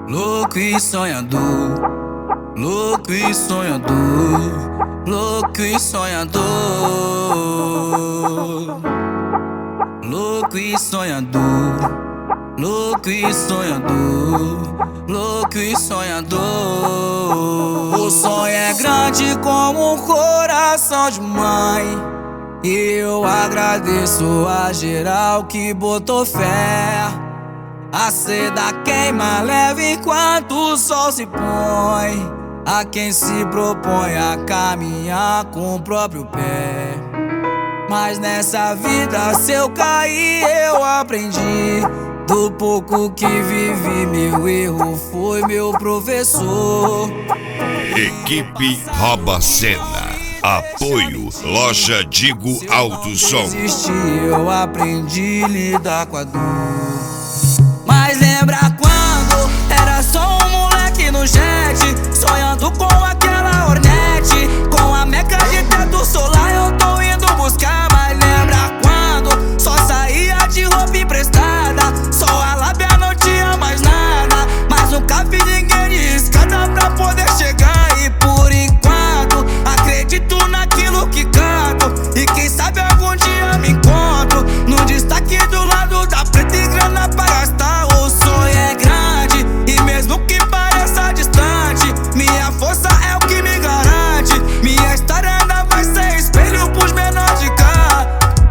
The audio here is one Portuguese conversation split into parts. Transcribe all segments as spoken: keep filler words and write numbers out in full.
Louco e sonhador, louco e sonhador, louco e sonhador, louco e sonhador, louco e sonhador, louco e sonhador. O sonho é grande como um coração de mãe, e eu agradeço a geral que botou fé. A seda queima leve enquanto o sol se põe, a quem se propõe a caminhar com o próprio pé. Mas nessa vida, se eu cair, eu aprendi. Do pouco que vivi, meu erro foi meu professor. Equipe Rouba Cena. Apoio Loja Digo Alto Som. Existi, eu aprendi a lidar com a dor. Mas lembra quando era só um moleque no jet, sonhando com aquela Hornet, com a meca de teto solar eu tô indo buscar. Mas lembra quando só saía de roupa emprestada, só a lábia não tinha mais nada, mas nunca vi ninguém de escada pra poder chegar. E por enquanto acredito naquilo que canto, e quem sabe algum dia me encontro no destaque do lado da preta e grana pra gastar. O sonho é grande e mesmo que pareça distante, minha força é o que me garante. Minha história ainda vai ser espelho pros menores de cá.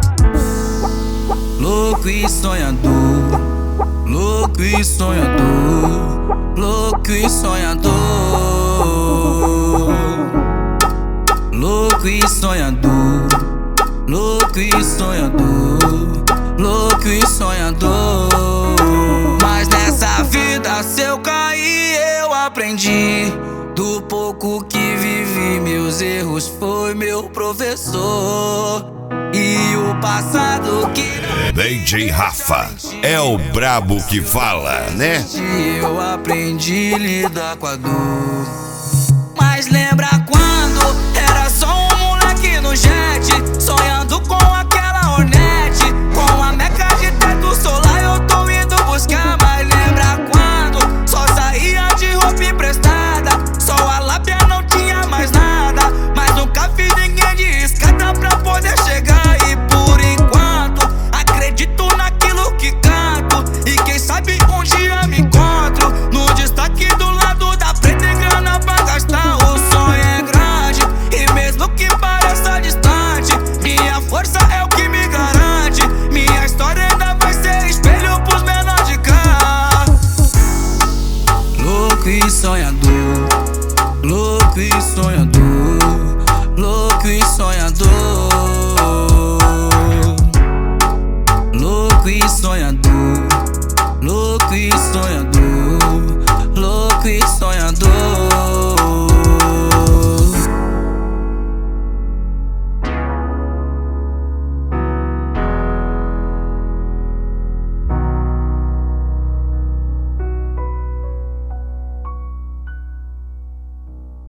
Louco e sonhador, louco e sonhador, louco e sonhador, louco e sonhador, louco e sonhador, louco e sonhador. Mas nessa vida, se eu cair, eu aprendi. Do pouco que vivi, meus erros foi meu professor. E o passado que D J Rafa é o brabo que fala, né? eu aprendi a lidar com a dor. Mas lembra quando era só um moleque no jet, sonhando com aquela Hornet, com a meca de teto solar eu tô indo buscar. Mas lembra quando só saía de roupa emprestada, só a lábia não tinha mais nada, mas nunca vi ninguém de escada pra poder chegar. E por enquanto acredito naquilo que canto, e quem sabe um dia me encontro no destaque do lado da preta e grana pra gastar. O sonho é grande e mesmo que pareça distante, minha força é o que me garante. Minha história ainda vai ser espelho pros menores de cá. Louco e sonhador,